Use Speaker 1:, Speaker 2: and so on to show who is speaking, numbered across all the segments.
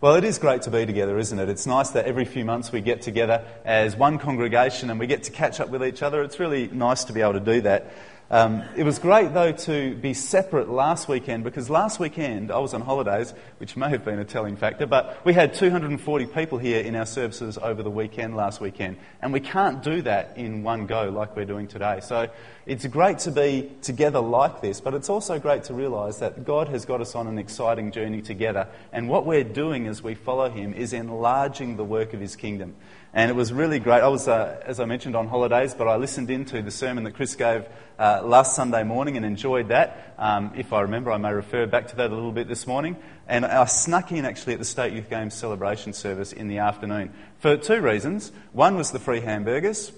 Speaker 1: Well, it is great to be together, isn't it? It's nice that every few months we get together as one congregation and we get to catch up with each other. It's really nice to be able to do that. It was great, though, to be separate last weekend, because last weekend I was on holidays, which may have been a telling factor, but we had 240 people here in our services over the weekend last weekend, and we can't do that in one go like we're doing today. So it's great to be together like this, but it's also great to realise that God has got us on an exciting journey together, and what we're doing as we follow Him is enlarging the work of His kingdom. And it was really great. I was, as I mentioned, on holidays, but I listened into the sermon that Chris gave last Sunday morning and enjoyed that. If I remember, I may refer back to that a little bit this morning. And I snuck in actually at the State Youth Games celebration service in the afternoon for two reasons. One was the free hamburgers,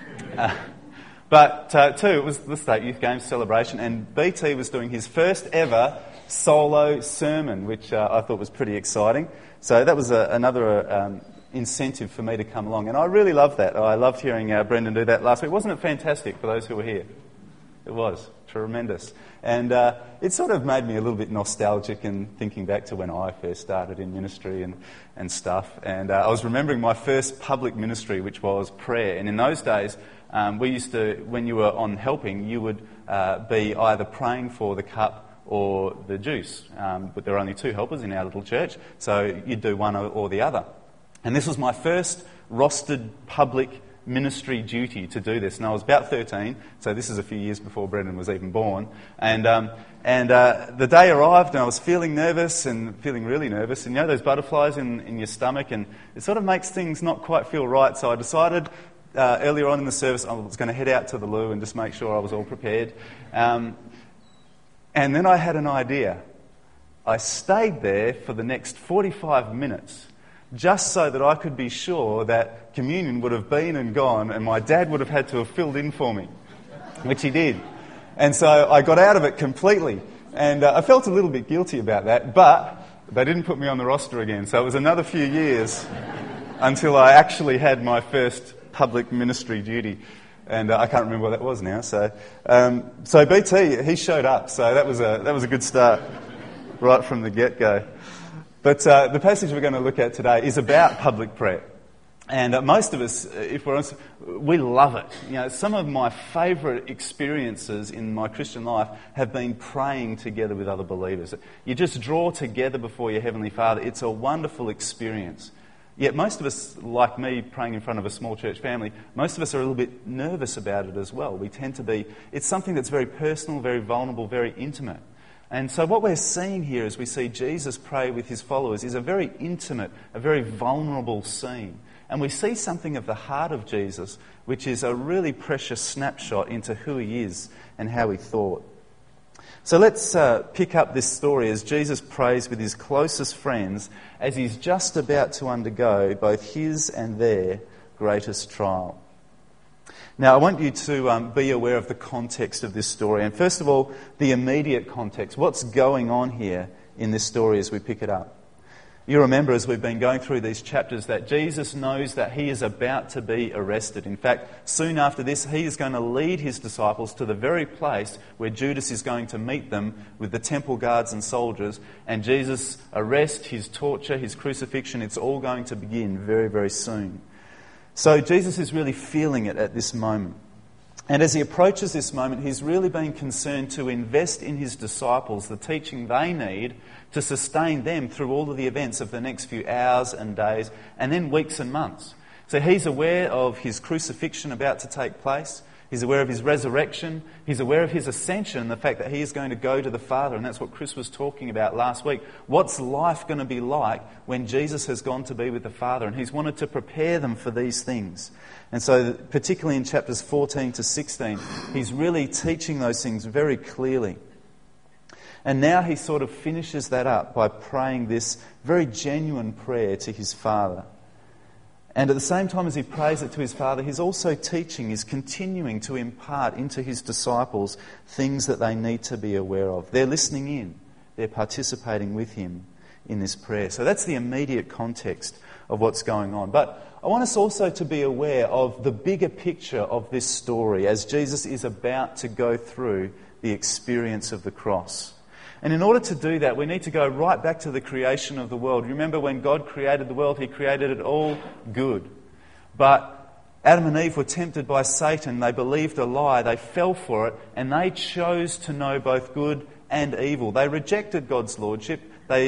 Speaker 1: but two, it was the State Youth Games celebration, and BT was doing his first ever solo sermon, which I thought was pretty exciting. So that was another incentive for me to come along, and I really loved that. I loved hearing Brendan do that last week. Wasn't it fantastic for those who were here? It was tremendous, and it sort of made me a little bit nostalgic and thinking back to when I first started in ministry and stuff. And I was remembering my first public ministry, which was prayer. And in those days, we used to, when you were on helping, you would be either praying for the cup or the juice. But there were only two helpers in our little church, so you'd do one or the other. And this was my first rostered public ministry duty to do this. And I was about 13, so this is a few years before Brendan was even born. And the day arrived and I was feeling nervous and feeling really nervous. And you know those butterflies in your stomach, and it sort of makes things not quite feel right. So I decided earlier on in the service I was going to head out to the loo and just make sure I was all prepared. And then I had an idea. I stayed there for the next 45 minutes just so that I could be sure that communion would have been and gone and my dad would have had to have filled in for me, which he did. And so I got out of it completely, and I felt a little bit guilty about that, but they didn't put me on the roster again, so it was another few years until I actually had my first public ministry duty. And I can't remember what that was now. So BT, he showed up, so that was a good start right from the get-go. But the passage we're going to look at today is about public prayer. And most of us, if we're honest, we love it. You know, some of my favourite experiences in my Christian life have been praying together with other believers. You just draw together before your Heavenly Father. It's a wonderful experience. Yet most of us, like me, praying in front of a small church family, most of us are a little bit nervous about it as well. We tend to be, it's something that's very personal, very vulnerable, very intimate. And so what we're seeing here as we see Jesus pray with his followers is a very intimate, a very vulnerable scene. And we see something of the heart of Jesus, which is a really precious snapshot into who he is and how he thought. So let's pick up this story as Jesus prays with his closest friends as he's just about to undergo both his and their greatest trial. Now, I want you to be aware of the context of this story. And first of all, the immediate context. What's going on here in this story as we pick it up? You remember as we've been going through these chapters that Jesus knows that he is about to be arrested. In fact, soon after this, he is going to lead his disciples to the very place where Judas is going to meet them with the temple guards and soldiers. And Jesus' arrest, his torture, his crucifixion, it's all going to begin very, very soon. So Jesus is really feeling it at this moment. And as he approaches this moment, he's really been concerned to invest in his disciples the teaching they need to sustain them through all of the events of the next few hours and days, and then weeks and months. So he's aware of his crucifixion about to take place. He's aware of his resurrection. He's aware of his ascension and the fact that he is going to go to the Father. And that's what Chris was talking about last week. What's life going to be like when Jesus has gone to be with the Father? And he's wanted to prepare them for these things. And so particularly in chapters 14 to 16, he's really teaching those things very clearly. And now he sort of finishes that up by praying this very genuine prayer to his Father. And at the same time as he prays it to his Father, he's also teaching, he's continuing to impart into his disciples things that they need to be aware of. They're listening in. They're participating with him in this prayer. So that's the immediate context of what's going on. But I want us also to be aware of the bigger picture of this story as Jesus is about to go through the experience of the cross. And in order to do that, we need to go right back to the creation of the world. Remember, when God created the world, He created it all good. But Adam and Eve were tempted by Satan. They believed a lie. They fell for it, and they chose to know both good and evil. They rejected God's lordship.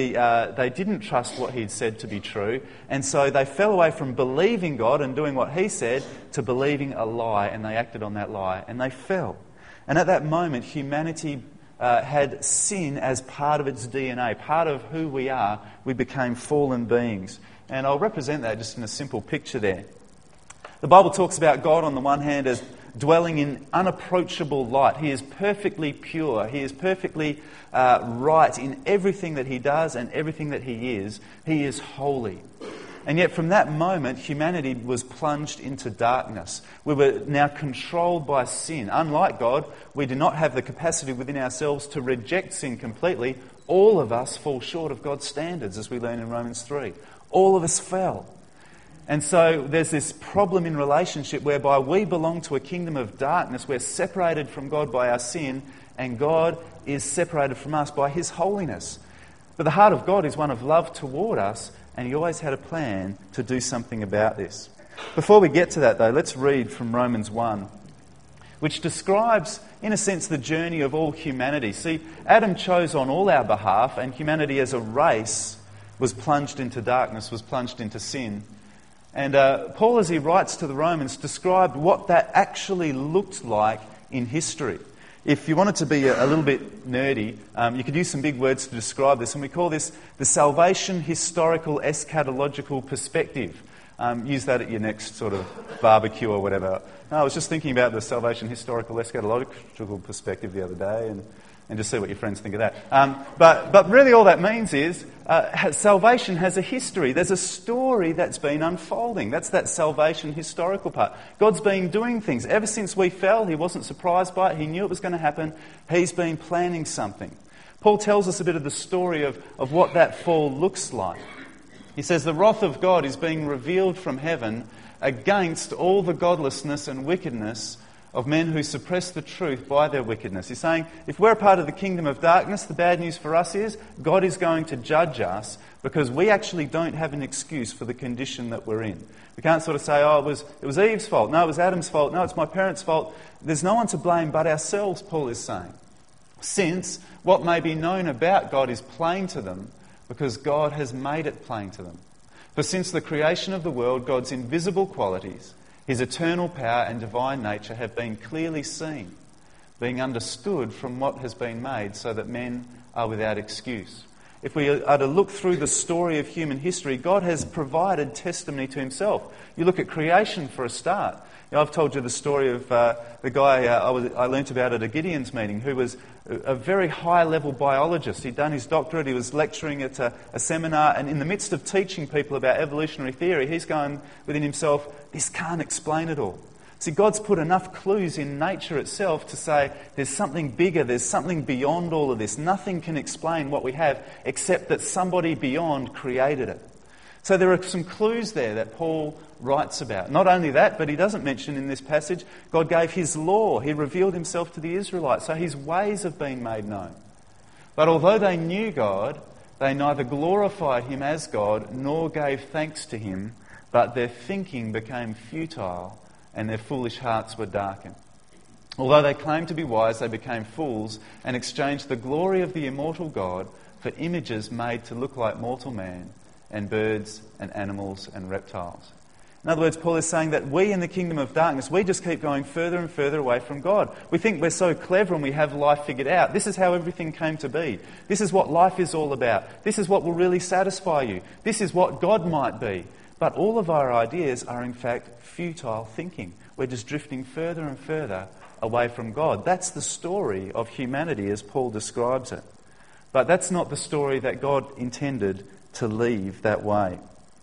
Speaker 1: They didn't trust what He'd said to be true, and so they fell away from believing God and doing what He said to believing a lie, and they acted on that lie, and they fell. And at that moment, humanity had sin as part of its DNA, part of who we are. We became fallen beings. And I'll represent that just in a simple picture there. The Bible talks about God on the one hand as dwelling in unapproachable light. He is perfectly pure. He is perfectly right in everything that He does and everything that He is. He is holy. And yet from that moment, humanity was plunged into darkness. We were now controlled by sin. Unlike God, we do not have the capacity within ourselves to reject sin completely. All of us fall short of God's standards, as we learn in Romans 3. All of us fell. And so there's this problem in relationship whereby we belong to a kingdom of darkness. We're separated from God by our sin, and God is separated from us by His holiness. But the heart of God is one of love toward us, and He always had a plan to do something about this. Before we get to that, though, let's read from Romans 1, which describes, in a sense, the journey of all humanity. See, Adam chose on all our behalf, and humanity as a race was plunged into darkness, was plunged into sin. And Paul, as he writes to the Romans, described what that actually looked like in history. If you wanted to be a little bit nerdy, you could use some big words to describe this, and we call this the salvation historical eschatological perspective. Use that at your next sort of barbecue or whatever. No, I was just thinking about the salvation historical eschatological perspective the other day, and just see what your friends think of that. But really all that means is salvation has a history. There's a story that's been unfolding. That's that salvation historical part. God's been doing things. Ever since we fell, He wasn't surprised by it. He knew it was going to happen. He's been planning something. Paul tells us a bit of the story of what that fall looks like. He says the wrath of God is being revealed from heaven against all the godlessness and wickedness of men who suppress the truth by their wickedness. He's saying, if we're a part of the kingdom of darkness, the bad news for us is God is going to judge us because we actually don't have an excuse for the condition that we're in. We can't sort of say, oh, it was Eve's fault. No, it was Adam's fault. No, it's my parents' fault. There's no one to blame but ourselves, Paul is saying. Since what may be known about God is plain to them because God has made it plain to them. For since the creation of the world, God's invisible qualities, His eternal power and divine nature have been clearly seen, being understood from what has been made so that men are without excuse. If we are to look through the story of human history, God has provided testimony to Himself. You look at creation for a start. You know, I've told you the story of the guy I learnt about at a Gideon's meeting who was a very high-level biologist. He'd done his doctorate, he was lecturing at a seminar, and in the midst of teaching people about evolutionary theory, he's going within himself, this can't explain it all. See, God's put enough clues in nature itself to say there's something bigger, there's something beyond all of this. Nothing can explain what we have except that somebody beyond created it. So there are some clues there that Paul writes about. Not only that, but he doesn't mention in this passage, God gave His law. He revealed Himself to the Israelites. So His ways have been made known. But although they knew God, they neither glorified Him as God nor gave thanks to Him, but their thinking became futile and their foolish hearts were darkened. Although they claimed to be wise, they became fools and exchanged the glory of the immortal God for images made to look like mortal man and birds and animals and reptiles. In other words, Paul is saying that we in the kingdom of darkness, we just keep going further and further away from God. We think we're so clever and we have life figured out. This is how everything came to be. This is what life is all about. This is what will really satisfy you. This is what God might be. But all of our ideas are in fact futile thinking. We're just drifting further and further away from God. That's the story of humanity as Paul describes it. But that's not the story that God intended to leave that way.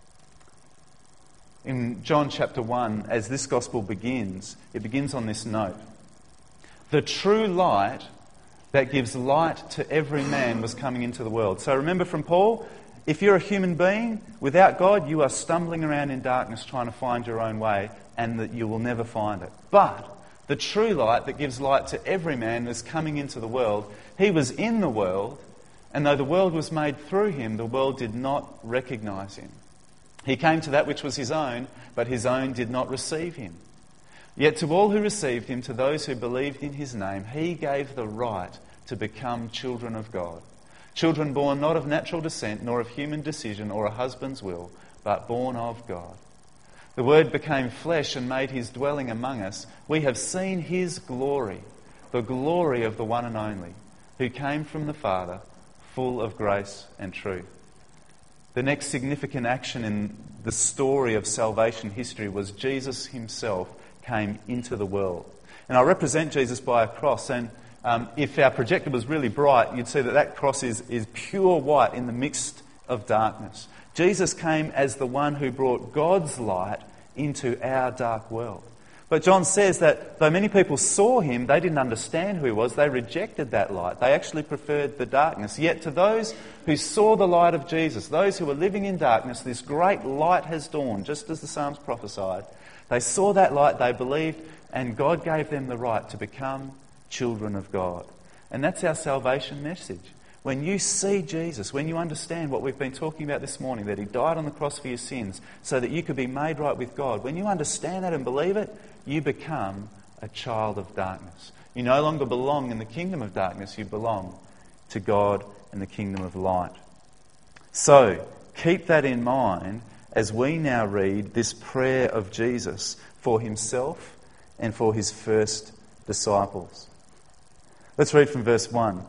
Speaker 1: In John chapter 1, as this gospel begins, it begins on this note. The true light that gives light to every man was coming into the world. So remember from Paul, if you're a human being, without God, you are stumbling around in darkness trying to find your own way, and that you will never find it. But the true light that gives light to every man is coming into the world. He was in the world, And though the world was made through him, the world did not recognize him. He came to that which was his own, but his own did not receive him. Yet to all who received him, to those who believed in his name, he gave the right to become children of God. Children born not of natural descent, nor of human decision or a husband's will, but born of God. The Word became flesh and made his dwelling among us. We have seen his glory, the glory of the one and only, who came from the Father, full of grace and truth. The next significant action in the story of salvation history was Jesus himself came into the world. And I represent Jesus by a cross, and if our projector was really bright, you'd see that that cross is pure white in the midst of darkness. Jesus came as the one who brought God's light into our dark world. But John says that though many people saw him, they didn't understand who he was. They rejected that light. They actually preferred the darkness. Yet to those who saw the light of Jesus, those who were living in darkness, this great light has dawned, just as the Psalms prophesied. They saw that light, they believed, and God gave them the right to become children of God. And that's our salvation message. When you see Jesus, when you understand what we've been talking about this morning, that he died on the cross for your sins so that you could be made right with God, when you understand that and believe it, you become a child of darkness. You no longer belong in the kingdom of darkness, you belong to God and the kingdom of light. So, keep that in mind as we now read this prayer of Jesus for himself and for his first disciples. Let's read from verse 1.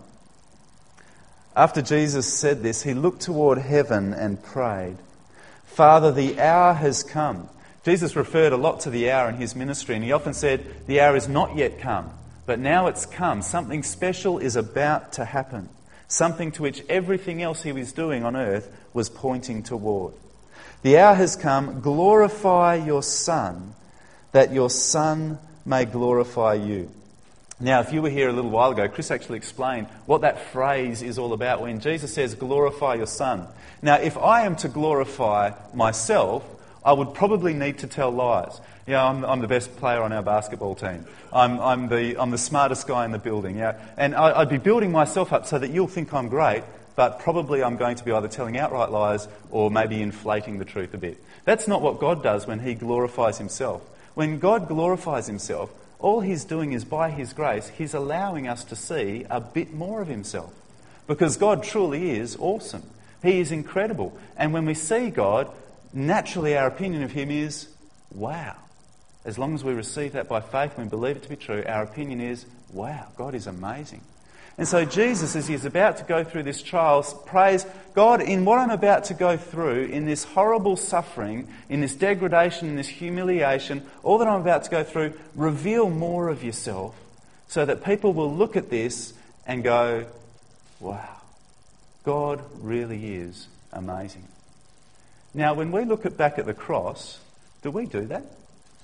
Speaker 1: After Jesus said this, he looked toward heaven and prayed, "Father, the hour has come." Jesus referred a lot to the hour in his ministry, and he often said, the hour is not yet come, but now it's come. Something special is about to happen, something to which everything else he was doing on earth was pointing toward. The hour has come, glorify your Son, that your Son may glorify you. Now, if you were here a little while ago, Chris actually explained what that phrase is all about when Jesus says, glorify your Son. Now, if I am to glorify myself, I would probably need to tell lies. Yeah, I'm the best player on our basketball team. I'm the smartest guy in the building. Yeah, and I'd be building myself up so that you'll think I'm great, but probably I'm going to be either telling outright lies or maybe inflating the truth a bit. That's not what God does when he glorifies himself. When God glorifies himself, all he's doing is, by his grace, he's allowing us to see a bit more of himself. Because God truly is awesome. He is incredible. And when we see God, naturally our opinion of him is, wow. As long as we receive that by faith and we believe it to be true, our opinion is, wow, God is amazing. And so Jesus, as he's about to go through this trial, prays, God, in what I'm about to go through, in this horrible suffering, in this degradation, in this humiliation, all that I'm about to go through, reveal more of yourself so that people will look at this and go, wow, God really is amazing. Now, when we look back at the cross, do we do that?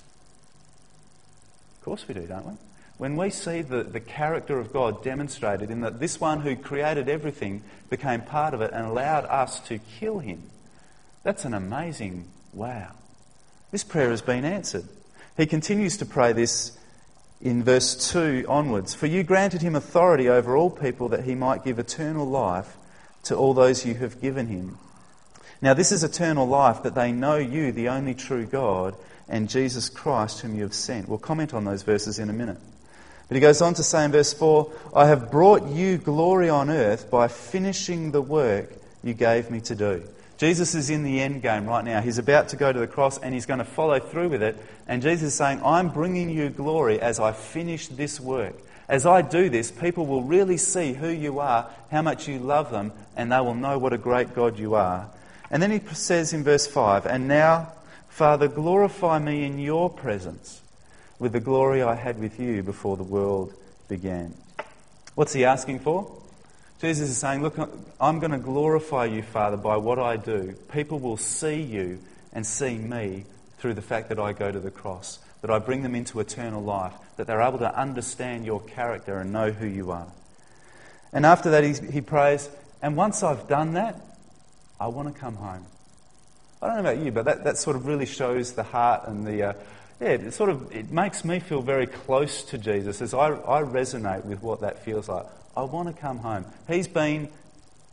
Speaker 1: Of course we do, don't we? When we see the character of God demonstrated in that this one who created everything became part of it and allowed us to kill him, that's an amazing wow. This prayer has been answered. He continues to pray this in verse 2 onwards. For you granted him authority over all people that he might give eternal life to all those you have given him. Now this is eternal life, that they know you, the only true God, and Jesus Christ whom you have sent. We'll comment on those verses in a minute. But he goes on to say in verse 4, I have brought you glory on earth by finishing the work you gave me to do. Jesus is in the end game right now. He's about to go to the cross and he's going to follow through with it. And Jesus is saying, I'm bringing you glory as I finish this work. As I do this, people will really see who you are, how much you love them, and they will know what a great God you are. And then he says in verse 5, and now, Father, glorify me in your presence with the glory I had with you before the world began. What's he asking for? Jesus is saying, look, I'm going to glorify you, Father, by what I do. People will see you and see me through the fact that I go to the cross, that I bring them into eternal life, that they're able to understand your character and know who you are. And after that he prays, and once I've done that, I want to come home. I don't know about you, but that sort of really shows the heart and the... it makes me feel very close to Jesus as I resonate with what that feels like. I want to come home. He's been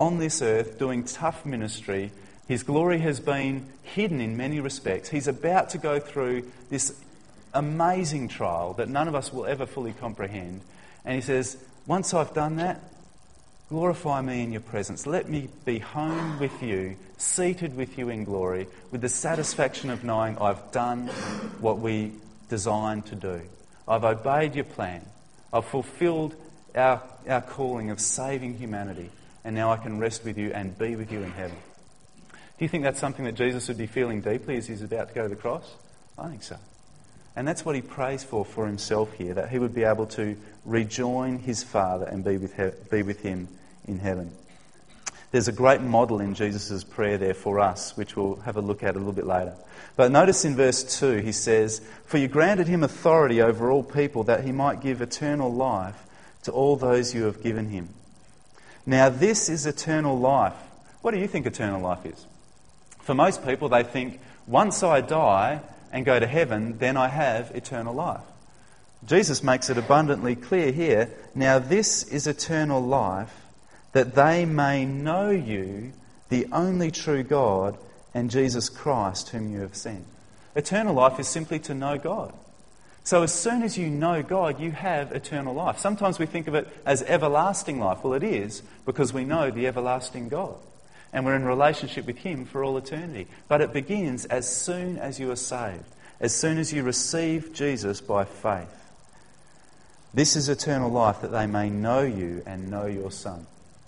Speaker 1: on this earth doing tough ministry. His glory has been hidden in many respects. He's about to go through this amazing trial that none of us will ever fully comprehend. And he says, once I've done that, glorify me in your presence. Let me be home with you, seated with you in glory, with the satisfaction of knowing I've done what we designed to do. I've obeyed your plan. I've fulfilled our calling of saving humanity. And now I can rest with you and be with you in heaven. Do you think that's something that Jesus would be feeling deeply as he's about to go to the cross? I think so. And that's what he prays for himself here, that he would be able to rejoin his Father and be with him in heaven. There's a great model in Jesus' prayer there for us, which we'll have a look at a little bit later. But notice in verse 2, he says, "For you granted him authority over all people, that he might give eternal life to all those you have given him." Now this is eternal life. What do you think eternal life is? For most people, they think, once I die and go to heaven, then I have eternal life. Jesus makes it abundantly clear here, "Now this is eternal life, that they may know you, the only true God, and Jesus Christ whom you have sent." Eternal life is simply to know God. So as soon as you know God, you have eternal life. Sometimes we think of it as everlasting life. Well, it is, because we know the everlasting God. And we're in relationship with him for all eternity. But it begins as soon as you are saved, as soon as you receive Jesus by faith. This is eternal life, that they may know you and know your Son.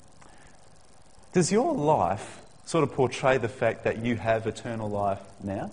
Speaker 1: Does your life sort of portray the fact that you have eternal life now?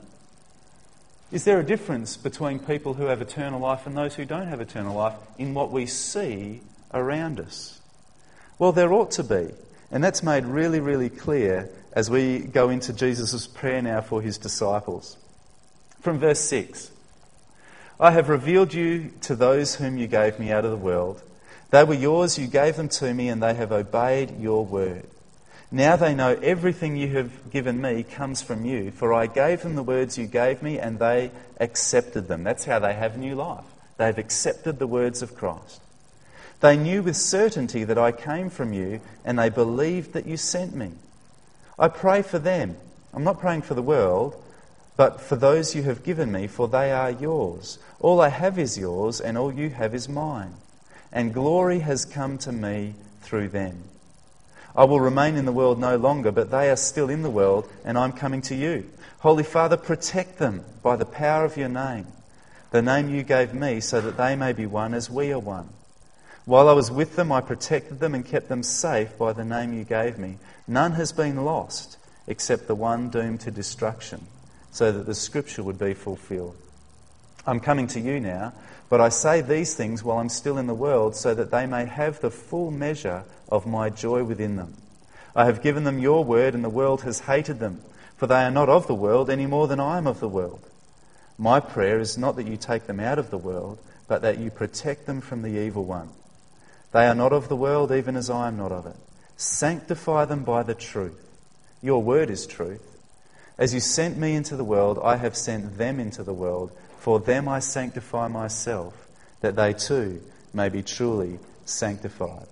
Speaker 1: Is there a difference between people who have eternal life and those who don't have eternal life in what we see around us? Well, there ought to be. And that's made really, really clear as we go into Jesus' prayer now for his disciples. From verse 6, "I have revealed you to those whom you gave me out of the world. They were yours, you gave them to me, and they have obeyed your word. Now they know everything you have given me comes from you, for I gave them the words you gave me, and they accepted them." That's how they have new life. They've accepted the words of Christ. "They knew with certainty that I came from you, and they believed that you sent me. I pray for them." I'm not praying for the world, "but for those you have given me, for they are yours. All I have is yours, and all you have is mine. And glory has come to me through them. I will remain in the world no longer, but they are still in the world, and I'm coming to you. Holy Father, protect them by the power of your name, the name you gave me, so that they may be one as we are one. While I was with them, I protected them and kept them safe by the name you gave me. None has been lost except the one doomed to destruction, so that the scripture would be fulfilled. I'm coming to you now, but I say these things while I'm still in the world, so that they may have the full measure of my joy within them. I have given them your word, and the world has hated them, for they are not of the world any more than I am of the world. My prayer is not that you take them out of the world, but that you protect them from the evil one. They are not of the world, even as I am not of it. Sanctify them by the truth. Your word is truth. As you sent me into the world, I have sent them into the world. For them I sanctify myself, that they too may be truly sanctified."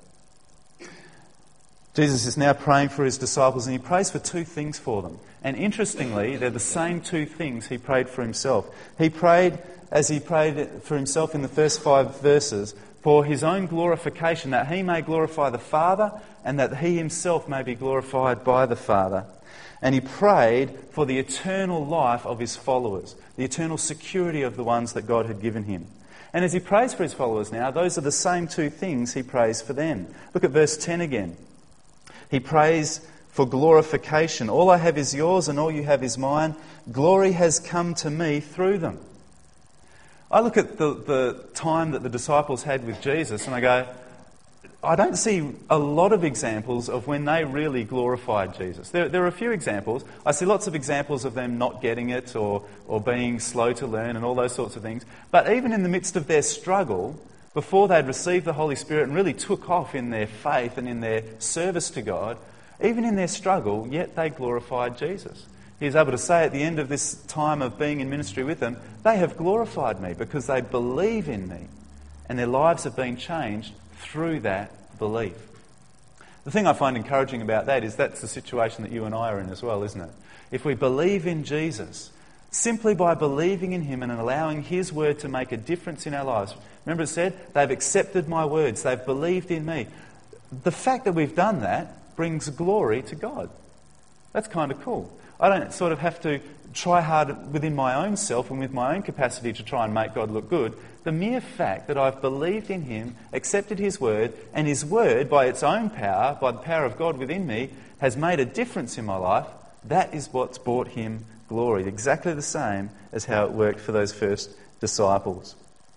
Speaker 1: Jesus is now praying for his disciples, and he prays for two things for them. And interestingly, they're the same two things he prayed for himself. He prayed, as he prayed for himself in the first 5 verses, for his own glorification, that he may glorify the Father, and that he himself may be glorified by the Father. And he prayed for the eternal life of his followers, the eternal security of the ones that God had given him. And as he prays for his followers now, those are the same two things he prays for them. Look at verse 10 again. He prays for glorification. "All I have is yours, and all you have is mine. Glory has come to me through them." I look at the time that the disciples had with Jesus, and I go, I don't see a lot of examples of when they really glorified Jesus. There are a few examples. I see lots of examples of them not getting it or being slow to learn and all those sorts of things. But even in the midst of their struggle, before they'd received the Holy Spirit and really took off in their faith and in their service to God, even in their struggle, yet they glorified Jesus. He's able to say at the end of this time of being in ministry with them, "They have glorified me because they believe in me, and their lives have been changed through that belief." The thing I find encouraging about that is that's the situation that you and I are in as well, isn't it? If we believe in Jesus, simply by believing in him and allowing his word to make a difference in our lives. Remember it said, they've accepted my words, they've believed in me. The fact that we've done that brings glory to God. That's kind of cool. I don't sort of have to try hard within my own self and with my own capacity to try and make God look good. The mere fact that I've believed in him, accepted his word, and his word, by its own power, by the power of God within me, has made a difference in my life, that is what's brought him glory. Exactly the same as how it worked for those first disciples.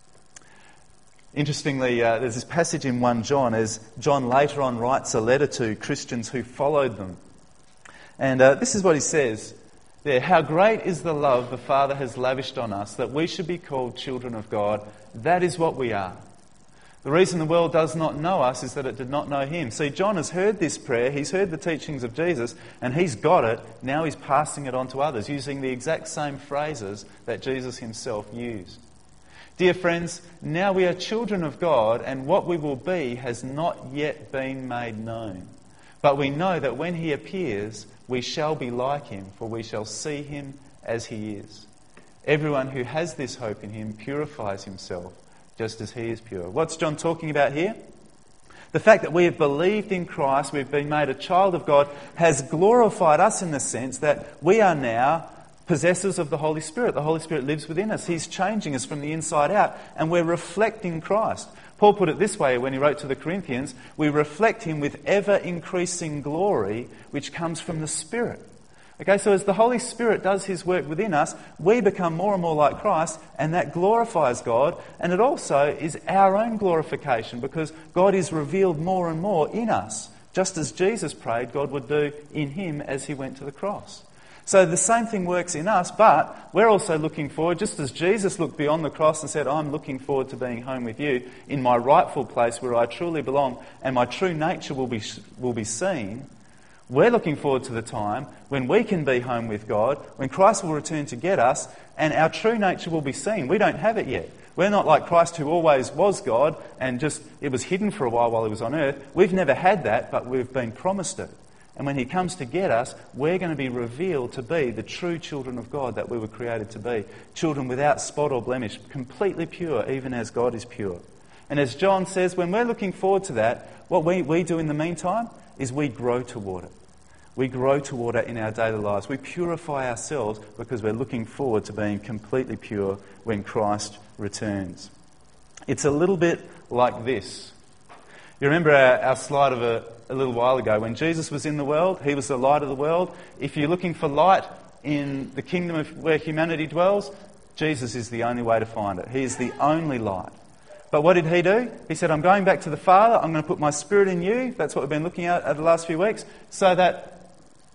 Speaker 1: Interestingly, there's this passage in 1 John as John later on writes a letter to Christians who followed them. And this is what he says there. How great is the love the Father has lavished on us, that we should be called children of God. That is what we are. The reason the world does not know us is that it did not know him. See, John has heard this prayer, he's heard the teachings of Jesus, and he's got it. Now he's passing it on to others, using the exact same phrases that Jesus himself used. Dear friends, now we are children of God, and what we will be has not yet been made known. But we know that when he appears, we shall be like him, for we shall see him as he is. Everyone who has this hope in him purifies himself, just as he is pure. What's John talking about here? The fact that we have believed in Christ, we've been made a child of God, has glorified us in the sense that we are now possessors of the Holy Spirit. The Holy Spirit lives within us. He's changing us from the inside out, and we're reflecting Christ. Paul put it this way when he wrote to the Corinthians, we reflect him with ever-increasing glory, which comes from the Spirit. Okay, so as the Holy Spirit does his work within us, we become more and more like Christ, and that glorifies God, and it also is our own glorification, because God is revealed more and more in us, just as Jesus prayed God would do in him as he went to the cross. So the same thing works in us, but we're also looking forward, just as Jesus looked beyond the cross and said, I'm looking forward to being home with you in my rightful place where I truly belong and my true nature will be seen. We're looking forward to the time when we can be home with God, when Christ will return to get us and our true nature will be seen. We don't have it yet. We're not like Christ who always was God and just it was hidden for a while he was on earth. We've never had that, but we've been promised it. And when he comes to get us, we're going to be revealed to be the true children of God that we were created to be. Children without spot or blemish, completely pure, even as God is pure. And as John says, when we're looking forward to that, what we do in the meantime is we grow toward it. We grow toward it in our daily lives. We purify ourselves because we're looking forward to being completely pure when Christ returns. It's a little bit like this. You remember our slide of a little while ago, when Jesus was in the world, he was the light of the world. If you're looking for light in the kingdom of where humanity dwells, Jesus is the only way to find it. He is the only light. But what did he do? He said, I'm going back to the Father, I'm going to put my Spirit in you. That's what we've been looking at over the last few weeks, so that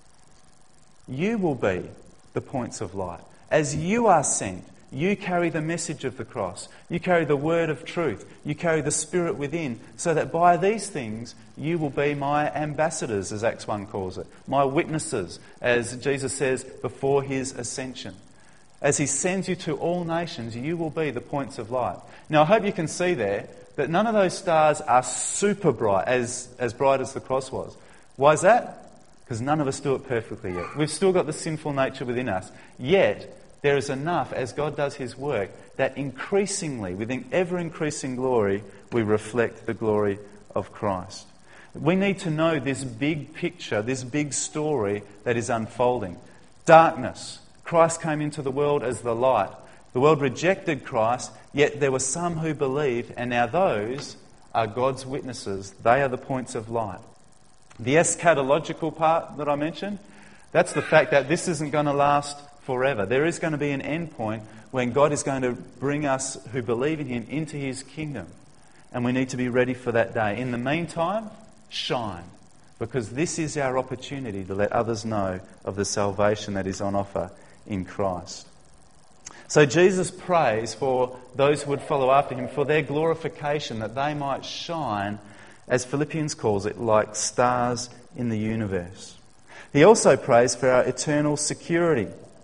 Speaker 1: you will be the points of light. As you are sent, you carry the message of the cross. You carry the word of truth. You carry the Spirit within, so that by these things you will be my ambassadors, as Acts 1 calls it, my witnesses, as Jesus says, before his ascension. As he sends you to all nations, you will be the points of light. Now, I hope you can see there that none of those stars are super bright, as bright as the cross was. Why is that? Because none of us do it perfectly yet. We've still got the sinful nature within us. Yet, there is enough, as God does his work, that increasingly, with ever-increasing glory, we reflect the glory of Christ. We need to know this big picture, this big story that is unfolding. Darkness. Christ came into the world as the light. The world rejected Christ, yet there were some who believed, and now those are God's witnesses. They are the points of light. The eschatological part that I mentioned, that's the fact that this isn't going to last forever. There is going to be an end point when God is going to bring us who believe in him into his kingdom. And we need to be ready for that day. In the meantime, shine. Because this is our opportunity to let others know of the salvation that is on offer in Christ. So Jesus prays for those who would follow after him, for their glorification, that they might shine, as Philippians calls it, like stars in the universe. He also prays for our eternal security.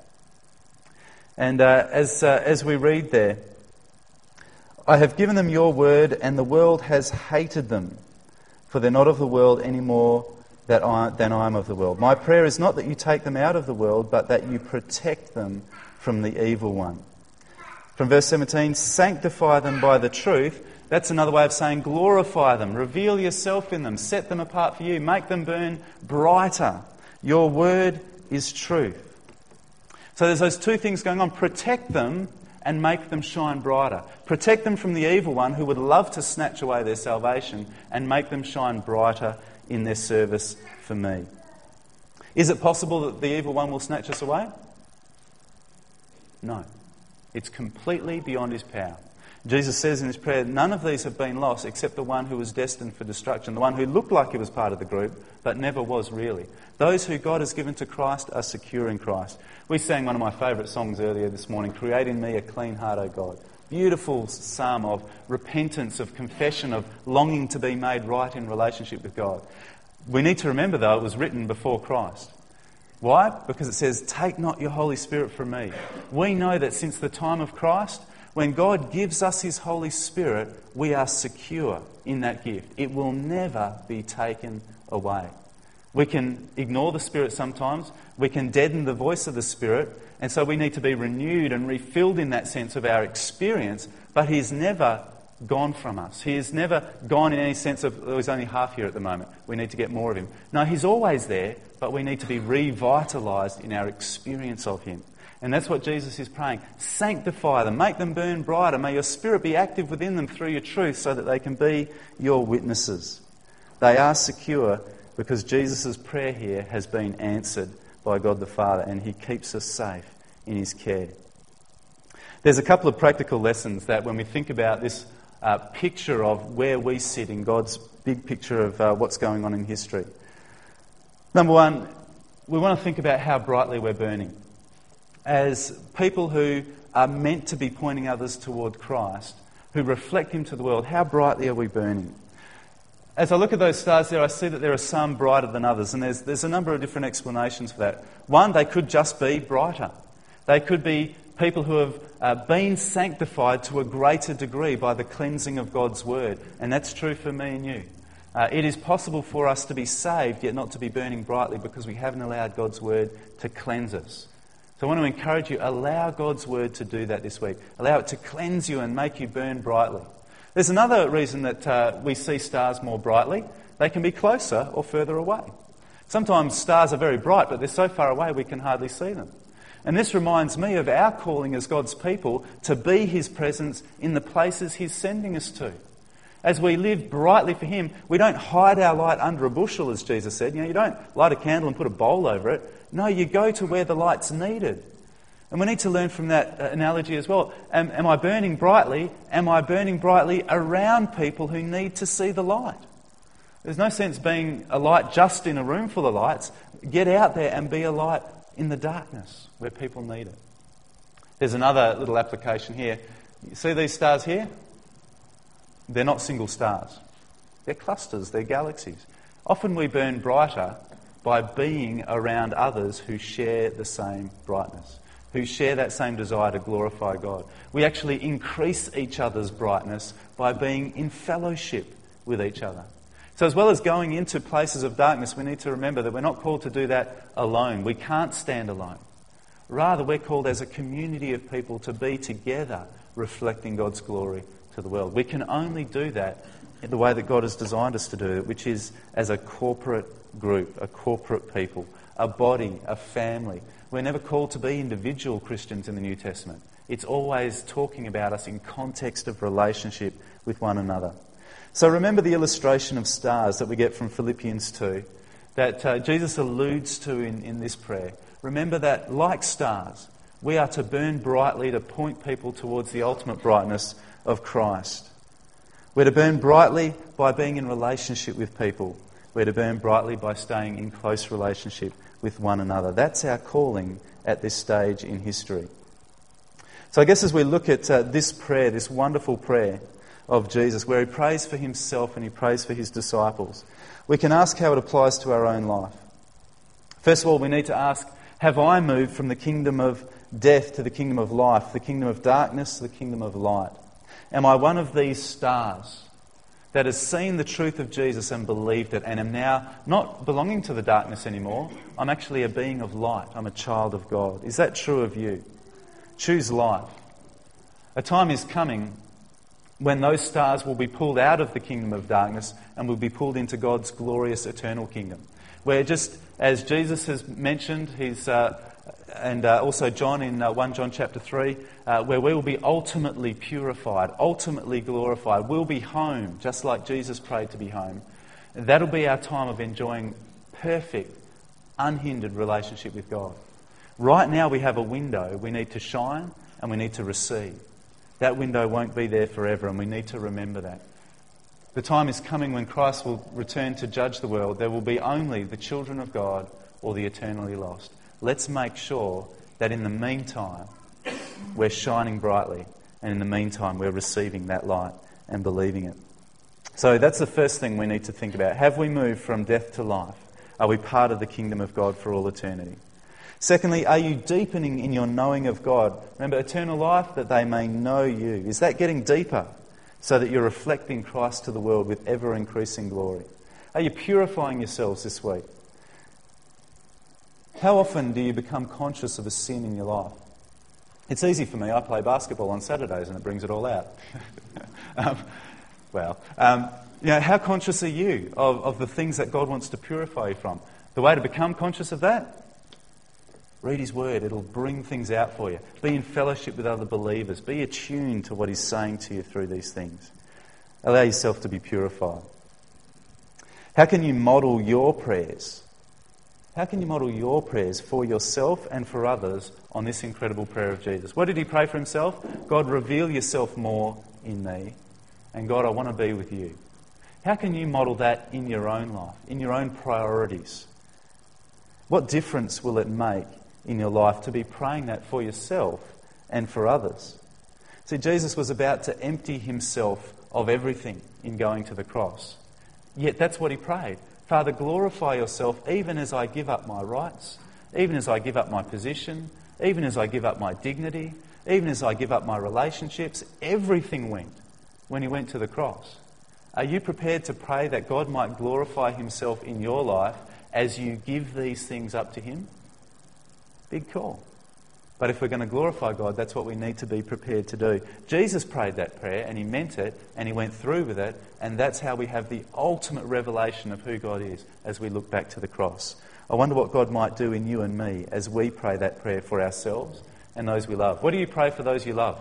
Speaker 1: And as we read there, I have given them your word, and the world has hated them, for they're not of the world any more than I am of the world. My prayer is not that you take them out of the world, but that you protect them from the evil one. From verse 17, sanctify them by the truth. That's another way of saying glorify them, reveal yourself in them, set them apart for you, make them burn brighter. Your word is truth. So there's those two things going on. Protect them and make them shine brighter. Protect them from the evil one who would love to snatch away their salvation, and make them shine brighter in their service for me. Is it possible that the evil one will snatch us away? No. It's completely beyond his power. Jesus says in his prayer, none of these have been lost except the one who was destined for destruction, the one who looked like he was part of the group but never was really. Those who God has given to Christ are secure in Christ. We sang one of my favourite songs earlier this morning, Create in Me a Clean Heart, O God. Beautiful psalm of repentance, of confession, of longing to be made right in relationship with God. We need to remember, though, it was written before Christ. Why? Because it says, take not your Holy Spirit from me. We know that since the time of Christ, when God gives us his Holy Spirit, we are secure in that gift. It will never be taken away. We can ignore the Spirit sometimes. We can deaden the voice of the Spirit. And so we need to be renewed and refilled in that sense of our experience. But he's never gone from us. He has never gone in any sense of, oh, he's only half here at the moment, we need to get more of him. No, he's always there, but we need to be revitalised in our experience of him. And that's what Jesus is praying. Sanctify them, make them burn brighter. May your Spirit be active within them through your truth so that they can be your witnesses. They are secure because Jesus' prayer here has been answered by God the Father, and he keeps us safe in his care. There's a couple of practical lessons that when we think about this picture of where we sit in God's big picture of what's going on in history. Number one, we want to think about how brightly we're burning. As people who are meant to be pointing others toward Christ, who reflect him to the world, how brightly are we burning? As I look at those stars there, I see that there are some brighter than others, and there's a number of different explanations for that. One, they could just be brighter. They could be people who have been sanctified to a greater degree by the cleansing of God's word, and that's true for me and you. It is possible for us to be saved, yet not to be burning brightly because we haven't allowed God's word to cleanse us. So I want to encourage you, allow God's word to do that this week. Allow it to cleanse you and make you burn brightly. There's another reason that we see stars more brightly. They can be closer or further away. Sometimes stars are very bright, but they're so far away we can hardly see them. And this reminds me of our calling as God's people to be his presence in the places he's sending us to. As we live brightly for him, we don't hide our light under a bushel, as Jesus said. You don't light a candle and put a bowl over it. No, you go to where the light's needed. And we need to learn from that analogy as well. Am I burning brightly? Am I burning brightly around people who need to see the light? There's no sense being a light just in a room full of lights. Get out there and be a light in the darkness where people need it. There's another little application here. You see these stars here? They're not single stars. They're clusters, they're galaxies. Often we burn brighter by being around others who share the same brightness, who share that same desire to glorify God. We actually increase each other's brightness by being in fellowship with each other. So as well as going into places of darkness, we need to remember that we're not called to do that alone. We can't stand alone. Rather, we're called as a community of people to be together reflecting God's glory to the world. We can only do that in the way that God has designed us to do it, which is as a corporate group, a corporate people, a body, a family. We're never called to be individual Christians in the New Testament. It's always talking about us in context of relationship with one another. So remember the illustration of stars that we get from Philippians 2, that Jesus alludes to in this prayer. Remember that, like stars, we are to burn brightly to point people towards the ultimate brightness of Christ. We're to burn brightly by being in relationship with people. We're to burn brightly by staying in close relationship with one another. That's our calling at this stage in history. So I guess as we look at this prayer, this wonderful prayer of Jesus, where he prays for himself and he prays for his disciples, we can ask how it applies to our own life. First of all, we need to ask, have I moved from the kingdom of death to the kingdom of life, the kingdom of darkness to the kingdom of light? Am I one of these stars that has seen the truth of Jesus and believed it and am now not belonging to the darkness anymore. I'm actually a being of light. I'm a child of God. Is that true of you? Choose life. A time is coming when those stars will be pulled out of the kingdom of darkness and will be pulled into God's glorious eternal kingdom. Where just as Jesus has mentioned, and also John in 1 John chapter 3, where we will be ultimately purified, ultimately glorified. We'll be home, just like Jesus prayed to be home. That'll be our time of enjoying perfect, unhindered relationship with God. Right now we have a window we need to shine and we need to receive. That window won't be there forever, and we need to remember that. The time is coming when Christ will return to judge the world. There will be only the children of God or the eternally lost. Let's make sure that in the meantime we're shining brightly, and in the meantime we're receiving that light and believing it. So that's the first thing we need to think about. Have we moved from death to life? Are we part of the kingdom of God for all eternity? Secondly, are you deepening in your knowing of God? Remember, eternal life, that they may know you. Is that getting deeper so that you're reflecting Christ to the world with ever-increasing glory? Are you purifying yourselves this week? How often do you become conscious of a sin in your life? It's easy for me. I play basketball on Saturdays and it brings it all out. How conscious are you of the things that God wants to purify you from? The way to become conscious of that? Read His Word. It'll bring things out for you. Be in fellowship with other believers. Be attuned to what He's saying to you through these things. Allow yourself to be purified. How can you model your prayers? How can you model your prayers for yourself and for others on this incredible prayer of Jesus? What did He pray for Himself? God, reveal yourself more in me. And God, I want to be with you. How can you model that in your own life, in your own priorities? What difference will it make in your life to be praying that for yourself and for others? See, Jesus was about to empty Himself of everything in going to the cross. Yet that's what He prayed. Father, glorify yourself even as I give up my rights, even as I give up my position, even as I give up my dignity, even as I give up my relationships. Everything went when He went to the cross. Are you prepared to pray that God might glorify Himself in your life as you give these things up to Him? Big call. But if we're going to glorify God, that's what we need to be prepared to do. Jesus prayed that prayer and He meant it and He went through with it, and that's how we have the ultimate revelation of who God is as we look back to the cross. I wonder what God might do in you and me as we pray that prayer for ourselves and those we love. What do you pray for those you love?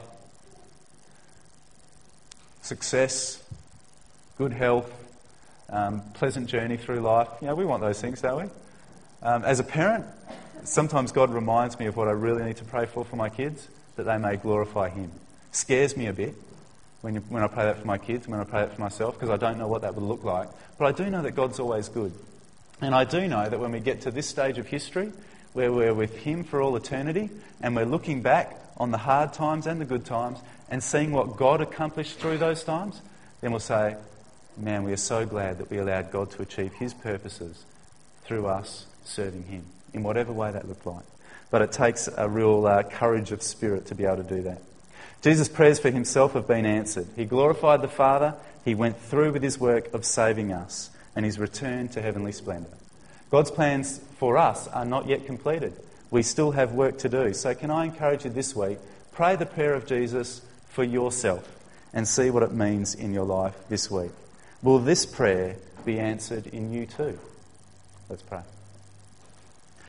Speaker 1: Success, good health, pleasant journey through life. You know, we want those things, don't we? As a parent, sometimes God reminds me of what I really need to pray for my kids, that they may glorify Him. Scares me a bit when I pray that for my kids, when I pray that for myself, because I don't know what that would look like. But I do know that God's always good. And I do know that when we get to this stage of history, where we're with Him for all eternity, and we're looking back on the hard times and the good times, and seeing what God accomplished through those times, then we'll say, man, we are so glad that we allowed God to achieve His purposes through us serving Him, in whatever way that looked like. But it takes a real courage of spirit to be able to do that. Jesus' prayers for Himself have been answered. He glorified the Father, He went through with His work of saving us, and He's returned to heavenly splendour. God's plans for us are not yet completed. We still have work to do. So can I encourage you this week, pray the prayer of Jesus for yourself and see what it means in your life this week. Will this prayer be answered in you too? Let's pray.